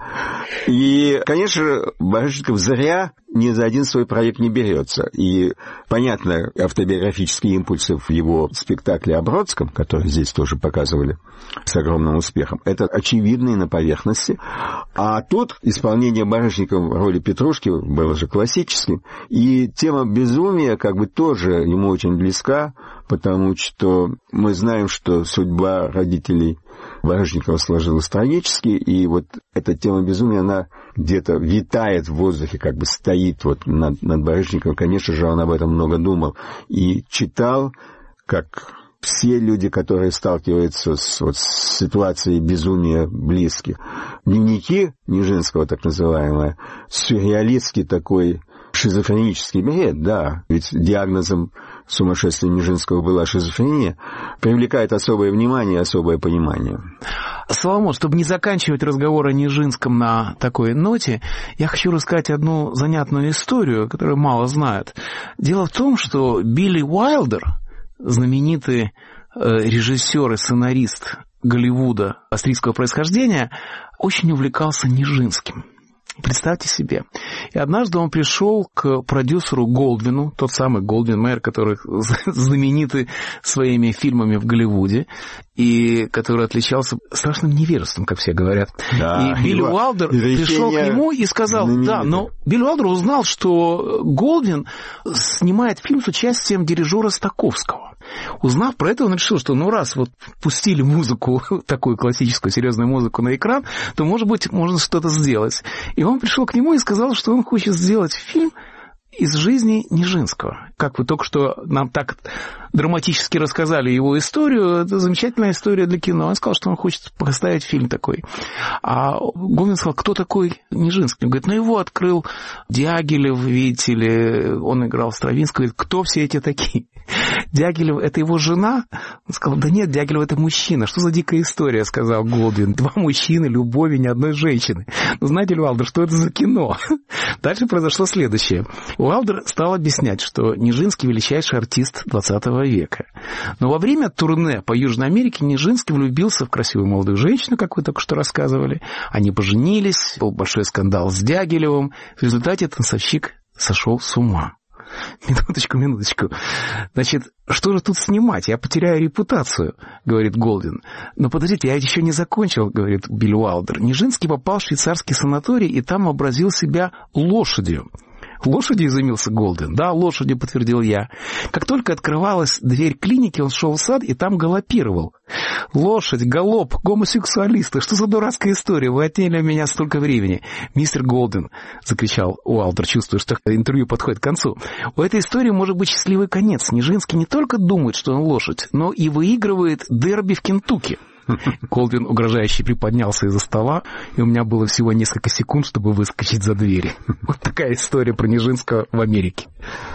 И, конечно, Барышников зря ни за один свой проект не берется. И, понятно, автобиографические импульсы в его спектакле о Бродском, который здесь тоже показывали с огромным успехом, это очевидно и на поверхности. А тут исполнение Барышникова в роли Петрушки было же классическим. И тема безумия как бы тоже ему очень близка, потому что мы знаем, что судьба родителей Барышникова сложилась трагически, и вот эта тема безумия, она где-то витает в воздухе, как бы стоит вот над, над Барышниковым. Конечно же, он об этом много думал и читал, как все люди, которые сталкиваются с, вот, с ситуацией безумия близки. Дневники Нижинского, так называемые, сюрреалистский такой шизофренический бред, да, ведь диагнозом сумасшествия Нижинского была шизофрения, привлекает особое внимание и особое понимание. Соломон, чтобы не заканчивать разговор о Нижинском на такой ноте, я хочу рассказать одну занятную историю, которую мало знают. Дело в том, что Билли Уайлдер, знаменитый режиссер и сценарист Голливуда австрийского происхождения, очень увлекался Нижинским. Представьте себе. И однажды он пришел к продюсеру Голдвину, тот самый Голдвин Майер, который знаменитый своими фильмами в Голливуде, и который отличался страшным невежеством, как все говорят. Да, и Билли Уайлдер пришел к нему и сказал, знаменитый. Да, но Билли Уайлдер узнал, что Голдвин снимает фильм с участием дирижера Стаковского. Узнав про это, он решил, что ну раз вот пустили музыку, такую классическую, серьезную музыку на экран, то, может быть, можно что-то сделать. И он пришел к нему и сказал, что он хочет сделать фильм из жизни Нижинского. Как вы только что нам так драматически рассказали его историю, это замечательная история для кино. Он сказал, что он хочет поставить фильм такой. А Голдвин сказал, кто такой Нижинский? Он говорит, ну его открыл Дягилев, видите ли, он играл Стравинского. Говорит, кто все эти такие? Дягилев — это его жена? Он сказал, да нет, Дягилев — это мужчина. Что за дикая история, сказал Голдвин. Два мужчины, любовь и ни одной женщины. Ну, знаете ли, Уайлдер, что это за кино? Дальше произошло следующее. Уайлдер стал объяснять, что Нижинский — величайший артист двадцатого века. Но во время турне по Южной Америке Нижинский влюбился в красивую молодую женщину, как вы только что рассказывали. Они поженились, был большой скандал с Дягилевым. В результате танцовщик сошел с ума. Минуточку, минуточку. Значит, что же тут снимать? Я потеряю репутацию, говорит Голдвин. Но подождите, я еще не закончил, говорит Билли Уайлдер. Нижинский попал в швейцарский санаторий и там вообразил себя лошадью. Лошади, изумился Голдвин. Да, лошади, подтвердил я. Как только открывалась дверь клиники, он шел в сад и там галопировал. Лошадь, галоп, гомосексуалисты. Что за дурацкая история? Вы отняли у меня столько времени. Мистер Голдвин, закричал Уайлдер, чувствуя, что интервью подходит к концу. У этой истории может быть счастливый конец. Нижинский не только думает, что он лошадь, но и выигрывает дерби в Кентукки. Голдвин угрожающе приподнялся из-за стола, и у меня было всего несколько секунд, чтобы выскочить за двери. Вот такая история про Нижинского в Америке.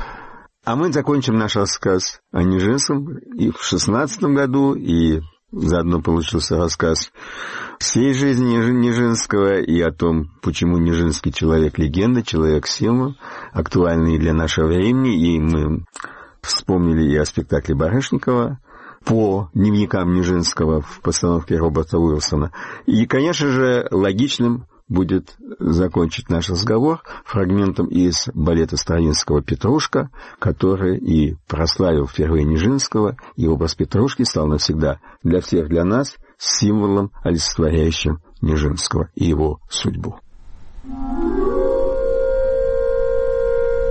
А мы закончим наш рассказ о Нижинском и в шестнадцатом году, и заодно получился рассказ всей жизни Нижинского и о том, почему Нижинский человек-легенда, человек-символ, актуальный для нашего времени. И мы вспомнили и о спектакле Барышникова по дневникам Нижинского в постановке Роберта Уилсона. И, конечно же, логичным будет закончить наш разговор фрагментом из балета Стравинского «Петрушка», который и прославил впервые Нижинского, и образ Петрушки стал навсегда для всех, для нас, символом, олицетворяющим Нижинского и его судьбу.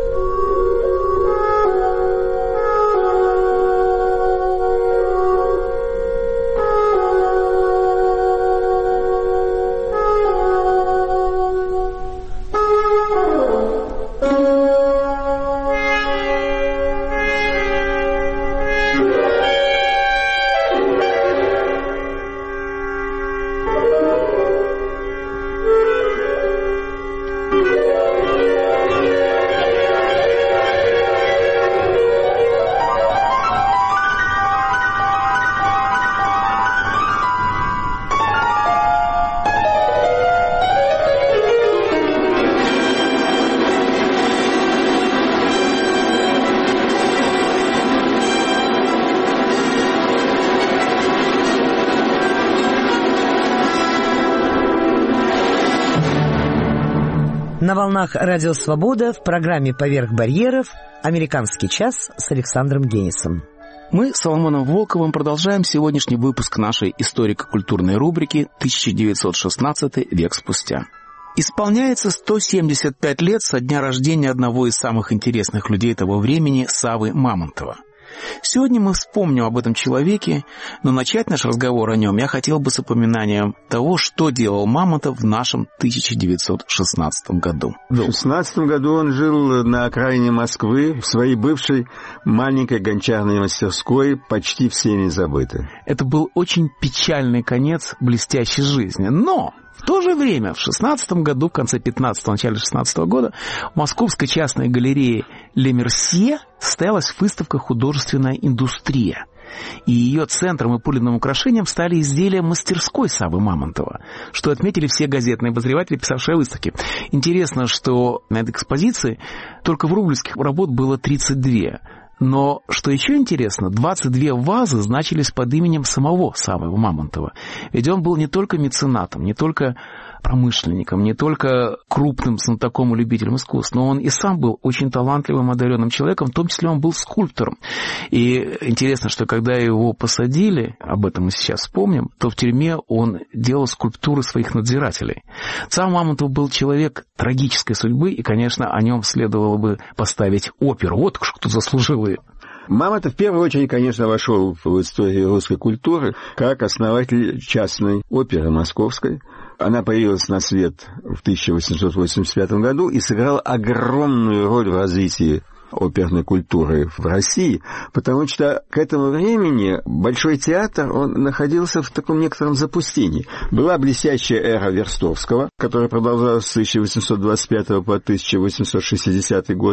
На волнах Радио Свобода в программе «Поверх барьеров» «Американский час» с Александром Генисом. Мы с Соломоном Волковым продолжаем сегодняшний выпуск нашей историко-культурной рубрики «тысяча девятьсот шестнадцатый век спустя». Исполняется сто семьдесят пять лет со дня рождения одного из самых интересных людей того времени Саввы Мамонтова. Сегодня мы вспомним об этом человеке, но начать наш разговор о нем я хотел бы с упоминанием того, что делал Мамонтов в нашем тысяча девятьсот шестнадцатом году. В шестнадцатом году он жил на окраине Москвы, в своей бывшей маленькой гончарной мастерской, почти всеми забытой. Это был очень печальный конец блестящей жизни, но... В то же время, в шестнадцатом году, в конце пятнадцатого, начале шестнадцатого года, в Московской частной галерее «Ле Мерсье» состоялась выставка «Художественная индустрия». И ее центром и подлинным украшением стали изделия мастерской Саввы Мамонтова, что отметили все газетные обозреватели, писавшие о выставке. Интересно, что на этой экспозиции только врублевских работ было тридцать две. Но, что еще интересно, двадцать две вазы значились под именем самого Саввы Мамонтова. Ведь он был не только меценатом, не только промышленником, не только крупным знатоком и любителем искусств, но он и сам был очень талантливым, одаренным человеком, в том числе он был скульптором. И интересно, что когда его посадили, об этом мы сейчас вспомним, то в тюрьме он делал скульптуры своих надзирателей. Сам Мамонтов был человек трагической судьбы, и, конечно, о нем следовало бы поставить оперу. Вот кто заслужил ее. Мамонтов в первую очередь, конечно, вошел в историю русской культуры как основатель частной оперы московской. Она появилась на свет в тысяча восемьсот восемьдесят пятом году и сыграла огромную роль в развитии оперной культуры в России, потому что к этому времени Большой театр, он находился в таком некотором запустении. Была блестящая эра Верстовского, которая продолжалась с тысяча восемьсот двадцать пятого по тысяча восемьсот шестидесятый год,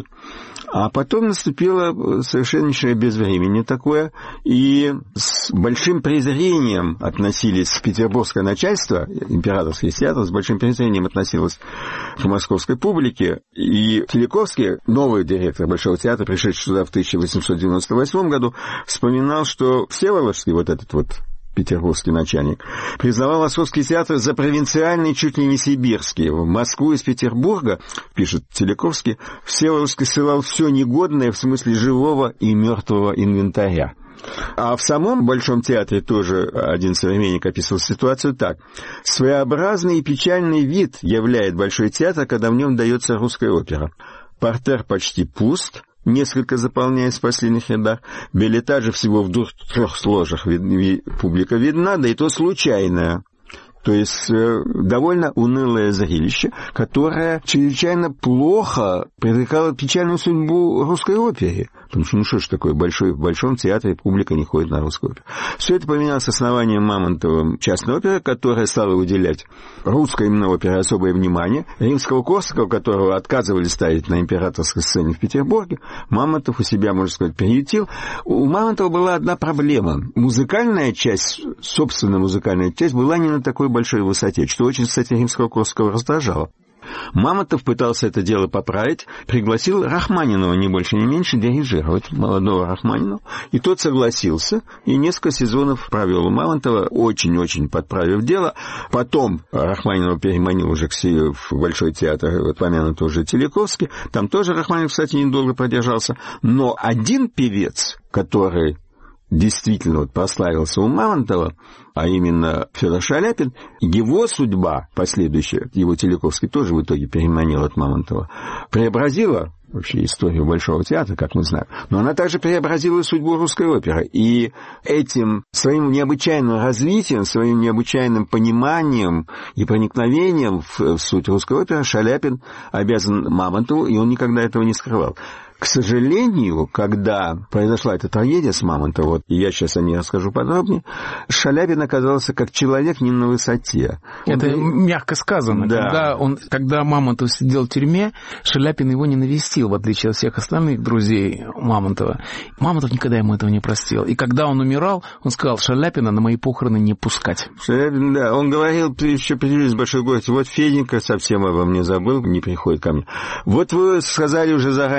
а потом наступило совершеннейшее безвременье такое, и с большим презрением относились петербургское начальство, императорский театр, с большим презрением относилось к московской публике, и Телековский, новый директор Большого театра, пришедший сюда в тысяча восемьсот девяносто восьмом году, вспоминал, что Всеволожский, вот этот вот петербургский начальник, признавал Московский театр за провинциальный, чуть ли не сибирский. В Москву из Петербурга, пишет Телековский, Всеволожский ссылал все негодное в смысле живого и мертвого инвентаря. А в самом Большом театре тоже один современник описывал ситуацию так. Своеобразный и печальный вид являет Большой театр, когда в нем дается русская опера. Партер почти пуст, несколько заполняясь в последних рядах. Билетажи всего в двух трех ложах вид, публика видна, да и то случайная. То есть э, довольно унылое зрелище, которое чрезвычайно плохо предрекало печальную судьбу русской опере. Потому что, ну что ж такое, большой, в Большом театре публика не ходит на русскую оперу. Все это поменялось с основанием Мамонтова частной оперы, которая стала уделять русской именно опере особое внимание. Римского-Корсакова, которого отказывались ставить на императорской сцене в Петербурге, Мамонтов у себя, можно сказать, приютил. У Мамонтова была одна проблема. Музыкальная часть, собственно музыкальная часть, была не на такой большой высоте, что очень, кстати, Римского-Корсакова раздражало. Мамонтов пытался это дело поправить, пригласил Рахманинова, не больше, не меньше, дирижировать, молодого Рахманинова, и тот согласился, и несколько сезонов провел у Мамонтова, очень-очень подправив дело. Потом Рахманинова переманил уже к себе в Большой театр, упомянутый уже Телековский, там тоже Рахманинов, кстати, недолго продержался, но один певец, который действительно вот прославился у Мамонтова, а именно Федор Шаляпин, его судьба последующая, его Телековский тоже в итоге переманил от Мамонтова, преобразила вообще историю Большого театра, как мы знаем, но она также преобразила судьбу русской оперы. И этим своим необычайным развитием, своим необычайным пониманием и проникновением в суть русской оперы Шаляпин обязан Мамонтову, и он никогда этого не скрывал. К сожалению, когда произошла эта трагедия с Мамонтовым, вот, и я сейчас о ней расскажу подробнее, Шаляпин оказался как человек не на высоте. Это он... мягко сказано. Да. Когда, он, когда Мамонтов сидел в тюрьме, Шаляпин его не навестил, в отличие от всех остальных друзей Мамонтова. Мамонтов никогда ему этого не простил. И когда он умирал, он сказал: Шаляпина на мои похороны не пускать. Шаляпин, да, он говорил, еще появились в большой городе, вот Феденька совсем обо мне забыл, не приходит ко мне. Вот вы сказали уже заранее о тюрьме,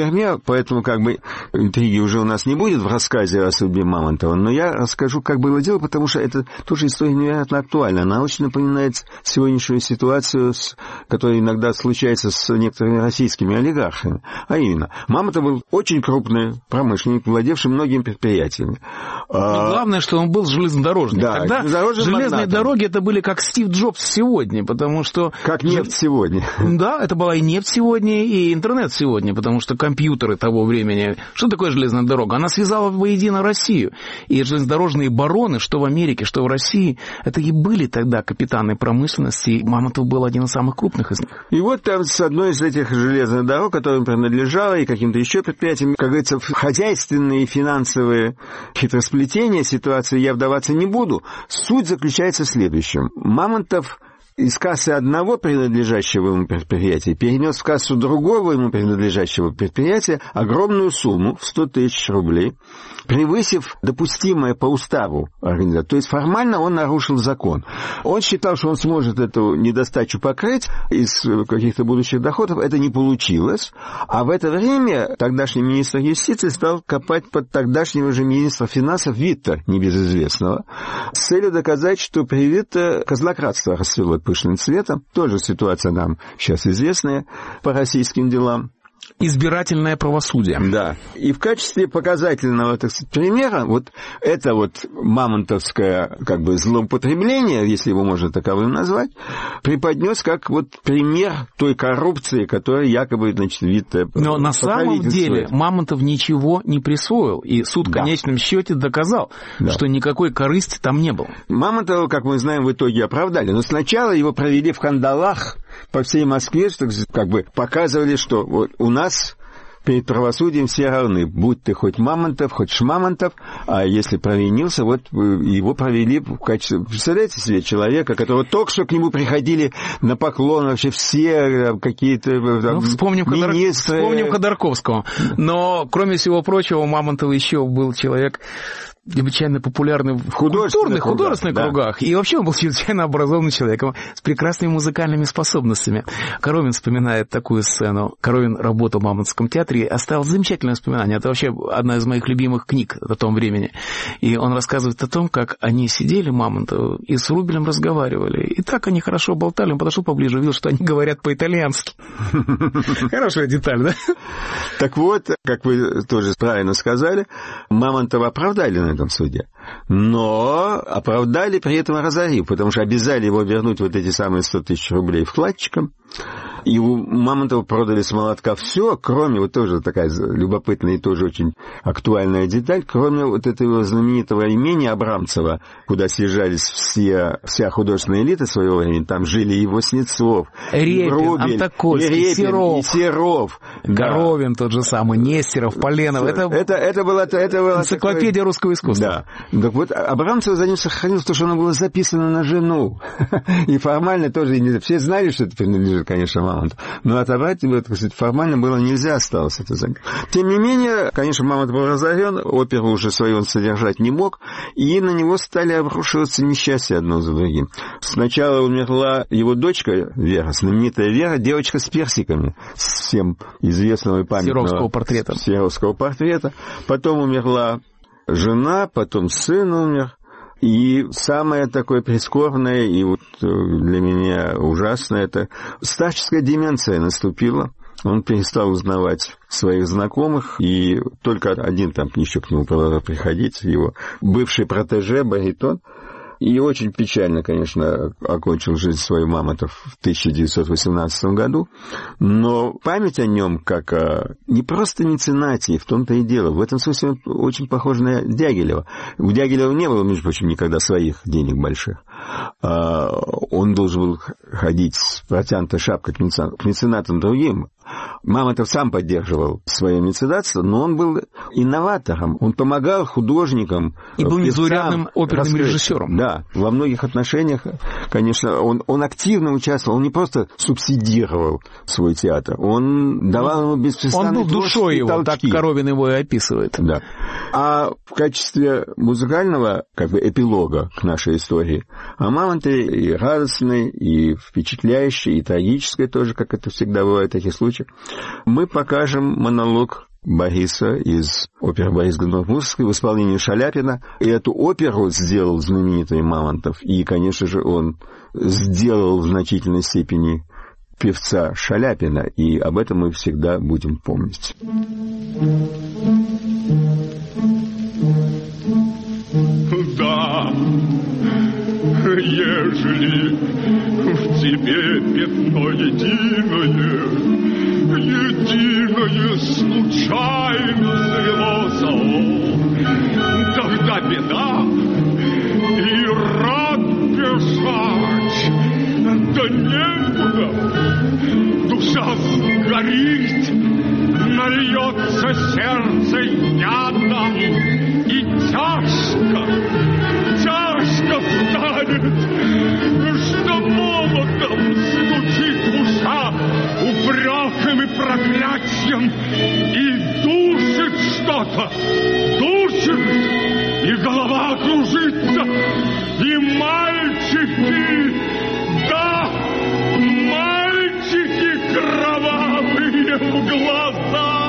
тюрьме, поэтому как бы интриги уже у нас не будет в рассказе о судьбе Мамонтова, но я расскажу, как было дело, потому что это тоже история невероятно актуальна. Она очень напоминает сегодняшнюю ситуацию, которая иногда случается с некоторыми российскими олигархами. А именно, Мамонтов был очень крупный промышленник, владевший многими предприятиями. Но главное, что он был железнодорожник. Да, тогда железные магнатом. Дороги это были как Стив Джобс сегодня, потому что... Как нефть сегодня. Да, это была и нефть сегодня, и интернет сегодня, потому что компьютеры того времени... Что такое железная дорога? Она связала воедино Россию. И железнодорожные бароны, что в Америке, что в России, это и были тогда капитаны промышленности, и Мамонтов был один из самых крупных из них. И вот там с одной из этих железных дорог, которым принадлежала, и каким-то еще предприятиям, как говорится, хозяйственные и финансовые хитросплетения ситуации я вдаваться не буду. Суть заключается в следующем. Мамонтов из кассы одного принадлежащего ему предприятия перенес в кассу другого ему принадлежащего предприятия огромную сумму в сто тысяч рублей, превысив допустимое по уставу организации. То есть формально он нарушил закон. Он считал, что он сможет эту недостачу покрыть из каких-то будущих доходов. Это не получилось. А в это время тогдашний министр юстиции стал копать под тогдашнего же министра финансов Витта, небезызвестного, с целью доказать, что при Витте казнократство расцвело пышным цветом. Тоже ситуация нам сейчас известная по российским делам. Избирательное правосудие. Да. И в качестве показательного, так сказать, примера, вот это вот мамонтовское, как бы, злоупотребление, если его можно таковым назвать, преподнес как вот пример той коррупции, которая якобы, значит, Витте... Но на самом деле Мамонтов ничего не присвоил, и суд в да. конечном счете доказал, да. что никакой корысти там не было. Мамонтова, как мы знаем, в итоге оправдали, но сначала его провели в кандалах по всей Москве, что, как бы, показывали, что вот у нас перед правосудием все равны, будь ты хоть Мамонтов, хоть Шмамонтов, а если провинился, вот его провели в качестве... Представляете себе человека, которого только что к нему приходили на поклон вообще все какие-то ну, вспомним министры. Ходор... Вспомним Ходорковского. Но, кроме всего прочего, у Мамонтова еще был человек... необычайно популярный в культурных, художественных да. кругах. И вообще он был чрезвычайно образованным человеком с прекрасными музыкальными способностями. Коровин вспоминает такую сцену. Коровин работал в Мамонтовском театре и оставил замечательное воспоминание. Это вообще одна из моих любимых книг о том времени. И он рассказывает о том, как они сидели, Мамонтов, и с Рубелем разговаривали. И так они хорошо болтали. Он подошел поближе, увидел, что они говорят по-итальянски. Хорошая деталь, да? Так вот, как вы тоже правильно сказали, Мамонтова оправдали на этом суде. Но оправдали при этом разорив, потому что обязали его вернуть вот эти самые сто тысяч рублей вкладчикам. И у Мамонтова продали с молотка все, кроме, вот тоже такая любопытная и тоже очень актуальная деталь, кроме вот этого знаменитого имения Абрамцева, куда съезжались все, вся художественная элита своего времени, там жили и Воснецов, Репин, и Рубель, Антокольский, и Репин, Серов, и Серов. Коровин да. тот же самый, Нестеров, Поленов. Это, это, это была, это была энциклопедия такое... русского искусства. Да. Так вот, Абрамцев за ним сохранился, потому что оно было записано на жену. И формально тоже не... Все знали, что это принадлежит, конечно, Мамонтову. Но отобрать его, так сказать, формально было нельзя, осталось это запись. Тем не менее, конечно, Мамонтов был разорен, оперу уже свою он содержать не мог, и на него стали обрушиваться несчастья одно за другим. Сначала умерла его дочка Вера, знаменитая Вера, девочка с персиками, с всем известного и памятного Серовского портрета. Серовского портрета. Потом умерла жена, потом сын умер. И самое такое прискорбное и вот для меня ужасное, это старческая деменция наступила. Он перестал узнавать своих знакомых, и только один там еще к нему продолжал приходить, его бывший протеже, баритон. И очень печально, конечно, окончил жизнь свою Мамонтов в тысяча девятьсот восемнадцатом году, но память о нем как о не просто меценате, в том-то и дело. В этом смысле он очень похож на Дягилева. У Дягилева не было, между прочим, никогда своих денег больших. Он должен был ходить с протянутой шапкой к меценатам другим. Мамонтов сам поддерживал свое меценатство, но он был инноватором. Он помогал художникам. И был незаурядным оперным режиссером. Да. Да, во многих отношениях, конечно, он, он активно участвовал, он не просто субсидировал свой театр, он давал ему беспрестанные Он был душой его, толчки. Так Коровин его и описывает. Да. А в качестве музыкального как бы эпилога к нашей истории, а «Мамонты» и радостный, и впечатляющий, и трагический тоже, как это всегда бывает в таких случаях, мы покажем монолог Бориса из оперы «Борис Годунов-Мусоргский» в исполнении Шаляпина. И эту оперу сделал знаменитый Мамонтов. И, конечно же, он сделал в значительной степени певца Шаляпина. И об этом мы всегда будем помнить. Да, ежели в тебе пятно единое, единое случайно завело, тогда беда, и рад бежать, да некуда, душа сгорит, нальется сердце ядом, и тяжко, тяжко станет, что молотом стучит душа упреком и проклятием, и душит что-то, душит, и голова кружится, и мальчики, да, мальчики кровавые в глаза.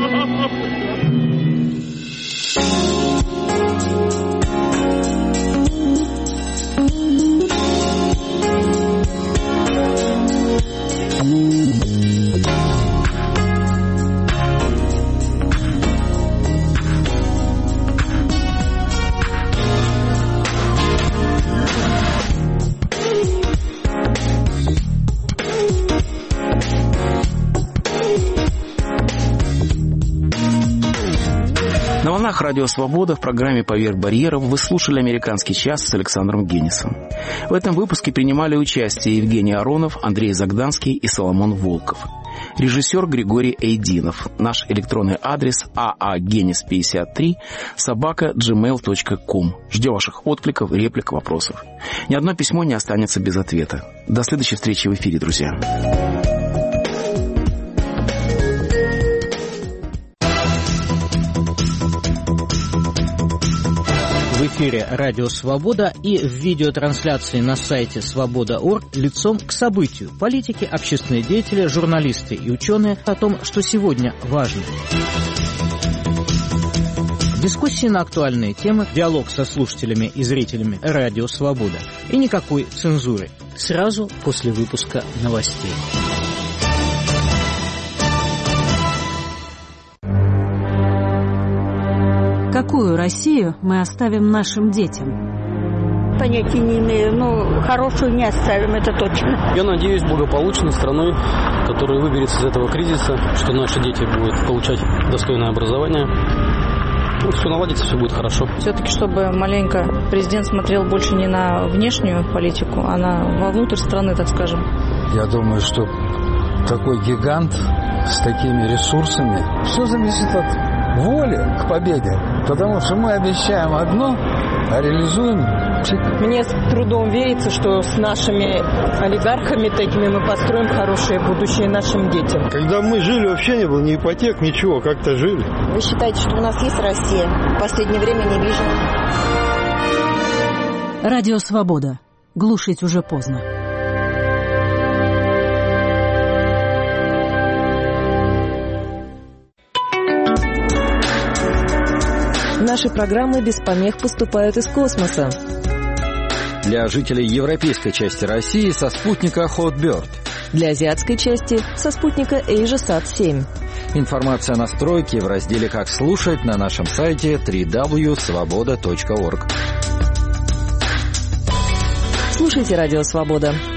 На волнах Радио Свобода в программе «Поверх барьеров» вы слушали «Американский час» с Александром Генисом. В этом выпуске принимали участие Евгений Аронов, Андрей Загданский и Соломон Волков. Режиссер Григорий Эйдинов. Наш электронный адрес а а генис пятьдесят три собака джимейл точка ком. Ждем ваших откликов, реплик, вопросов. Ни одно письмо не останется без ответа. До следующей встречи в эфире, друзья. В эфире «Радио Свобода» и в видеотрансляции на сайте свобода точка орг лицом к событию. Политики, общественные деятели, журналисты и ученые о том, что сегодня важно. Дискуссии на актуальные темы, диалог со слушателями и зрителями «Радио Свобода». И никакой цензуры. Сразу после выпуска новостей. Какую Россию мы оставим нашим детям? Понятия не имею, но хорошую не оставим, это точно. Я надеюсь, благополучной страной, которая выберется из этого кризиса, что наши дети будут получать достойное образование. Ну, все наладится, все будет хорошо. Все-таки, чтобы маленько президент смотрел больше не на внешнюю политику, а на вовнутрь страны, так скажем. Я думаю, что такой гигант с такими ресурсами, все зависит от воли к победе, потому что мы обещаем одно, а реализуем. Мне с трудом верится, что с нашими олигархами такими мы построим хорошее будущее нашим детям. Когда мы жили, вообще не было ни ипотек, ничего, как-то жили. Вы считаете, что у нас есть Россия? В последнее время не вижу. Радио Свобода. Глушить уже поздно. Наши программы без помех поступают из космоса. Для жителей европейской части России со спутника Hotbird. Для азиатской части со спутника AsiaSat семь. Информация о настройке в разделе «Как слушать» на нашем сайте дабл-ю дабл ю дабл ю точка свобода точка орг. Слушайте «Радио Свобода».